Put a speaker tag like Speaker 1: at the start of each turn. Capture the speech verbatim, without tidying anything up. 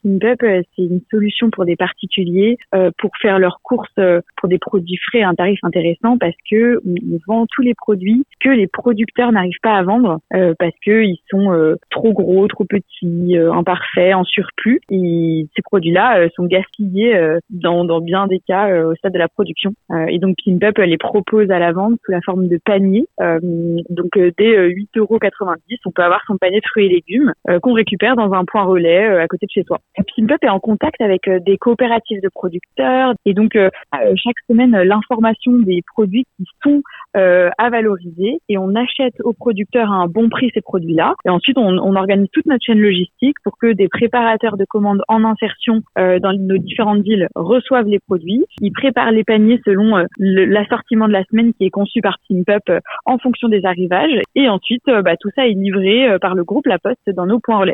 Speaker 1: Pimp-Up, euh, c'est une solution pour des particuliers euh, pour faire leurs courses euh, pour des produits frais à un tarif intéressant parce que on, on vend tous les produits que les producteurs n'arrivent pas à vendre euh, parce que ils sont euh, trop gros, trop petits, euh, imparfaits, en surplus. Et ces produits-là euh, sont gaspillés euh, dans, dans bien des cas euh, au stade de la production. Euh, et donc Pimp-Up les propose à la vente sous la forme de panier. Euh, donc euh, dès euh, huit euros quatre-vingt-dix, on peut avoir son panier de fruits et légumes euh, qu'on récupère dans un point relais euh, à côté de chez soi. Pimp-Up est en contact avec euh, des coopératives de producteurs et donc euh, chaque semaine euh, l'information des produits qui sont euh, à valoriser et on achète aux producteurs à un bon prix ces produits-là. Et ensuite on, on organise toute notre chaîne logistique pour que des préparateurs de commandes en insertion euh, dans nos différentes villes reçoivent les produits. Ils préparent les paniers selon euh, le, l'assortiment de la semaine qui est conçu par Pimp-Up euh, en fonction des arrivages et ensuite euh, bah, tout ça est livré euh, par le groupe La Poste dans nos points relais.